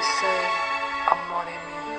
dice amore mio.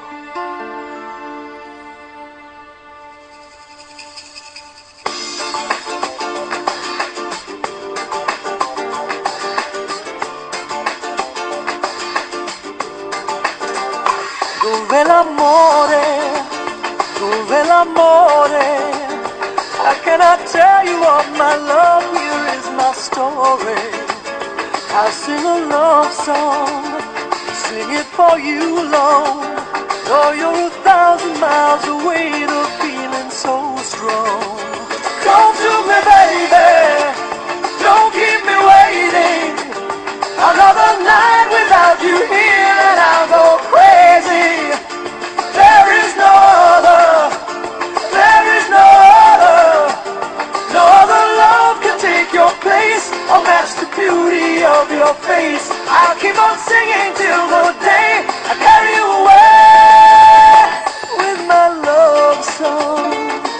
Dove l'amore, dove l'amore? How can I tell you of my love? Here is my story. I'll sing a love song, sing it for you alone. Though you're 1,000 miles away, the feeling's so strong. Come to me, baby, don't keep me waiting. Another night without you here and I'll go crazy. There is no other, there is no other. No other love can take your place or match the beauty of your face. I'll keep on singing till the day I carry you away with my love song.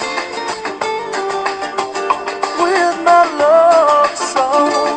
With my love song.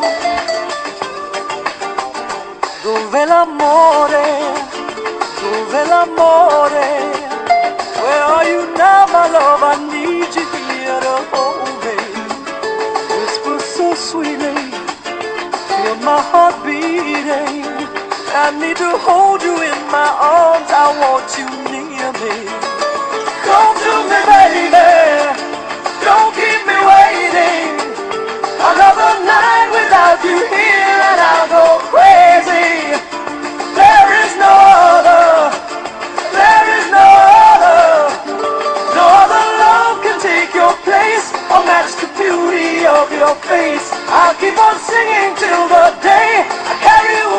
Dove l'amore, dove l'amore? Where are you now, my love? I need you here to hold me. Whisper so sweetly, feel my heart beating. I need to hold you in my arms, I want you near me. Come to me, baby, don't keep me waiting. Another night without you here and I'll go crazy. There is no other, there is no other. No other love can take your place or match the beauty of your face. I'll keep on singing till the day I carry you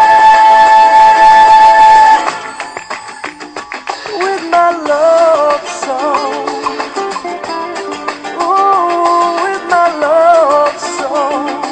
away with my love song. Oh, with my love song.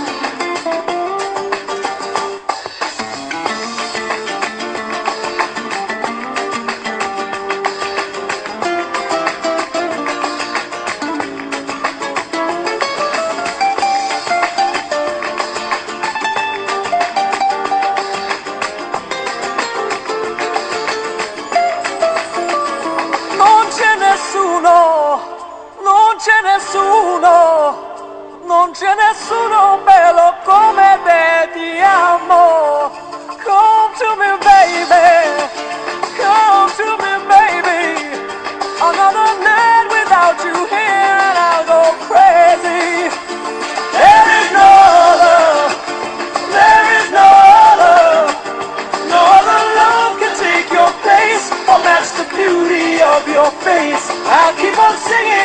Non c'è nessuno bello come te, ti amo. Come to me, baby, come to me, baby. Another night without you here and I'll go crazy. There is no other, there is no other. No other love can take your place or match the beauty of your face. I'll keep on singing